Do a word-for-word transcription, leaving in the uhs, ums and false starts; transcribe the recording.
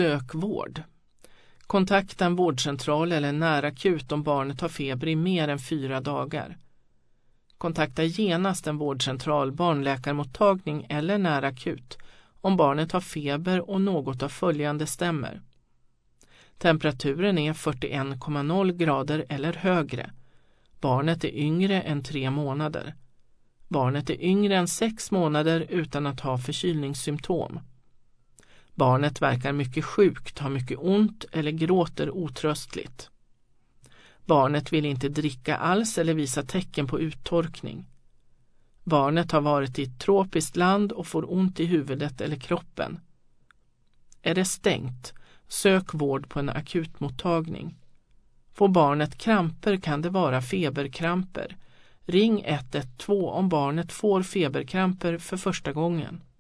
Sök vård. Kontakta en vårdcentral eller närakut om barnet har feber i mer än fyra dagar. Kontakta genast en vårdcentral, barnläkarmottagning eller närakut om barnet har feber och något av följande stämmer. Temperaturen är fyrtioen komma noll grader eller högre. Barnet är yngre än tre månader. Barnet är yngre än sex månader utan att ha förkylningssymptom. Barnet verkar mycket sjukt, har mycket ont eller gråter otröstligt. Barnet vill inte dricka alls eller visa tecken på uttorkning. Barnet har varit i ett tropiskt land och får ont i huvudet eller kroppen. Är det stängt? Sök vård på en akutmottagning. Får barnet kramper kan det vara feberkramper. Ring ett ett två om barnet får feberkramper för första gången.